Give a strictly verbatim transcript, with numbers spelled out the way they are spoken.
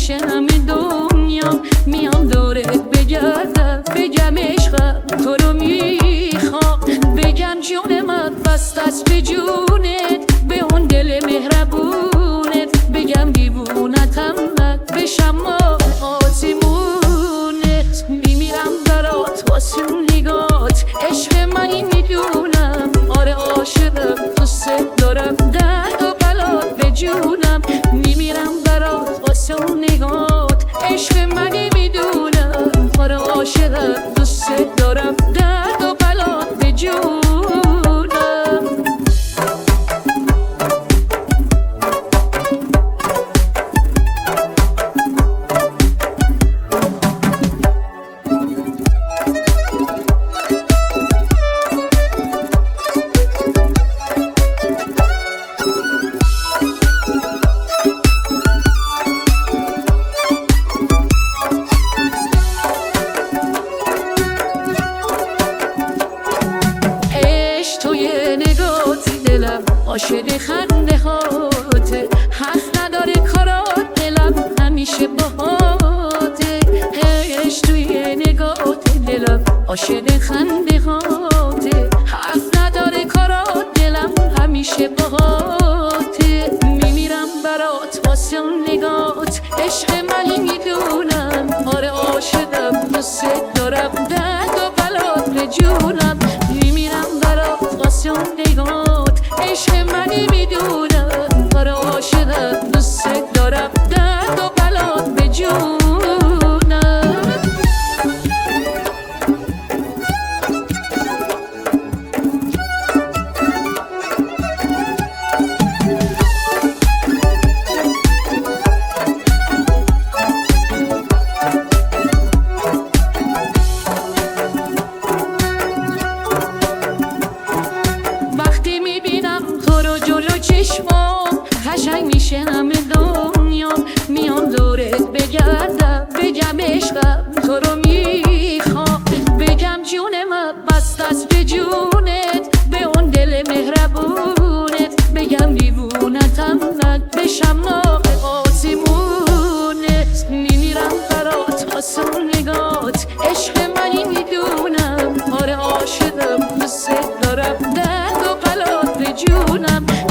میشه همه دنیا میام دورت بگردم بگم عشقم تو رو میخوام بگم جون من بست از به جونت به اون دل مهربونت بگم دیوونتم نک بشم ما آزمونت میمیرم برات واسه نگات عشق منی میدونم آره عاشقم دوست دارم درد و بلات به جونم میمیرم برات واسه نگات عشق منی میدونم آره عاشقم دوست دارم درد و بلات به جونم عاشق خنده هاته حق نداره کارات دلم همیشه باهاته عشق توی نگات دلم عاشق خنده هاته حق نداره کارات دلم همیشه باهاته میمیرم برات واسه نگات عشق منی میدونم آره عاشقم دوست دارم درد و بلات به جونم میمیرم برات واسه نگات عشق منی میدونم آره عاشقم دوست دارم درد و بلات به جونم چشمام قشنگ میشه همه دنیا میام دورت بگردم بگم عشقم تو رو میخوام بگم جون من بست از به جونت به اون دل مهربونت بگم دیوونتم نک بشم ناق آسمونت میمیرم برات واسه نگات عشق منی میدونم آره عاشقم دوست دارم درد و بلات به جونم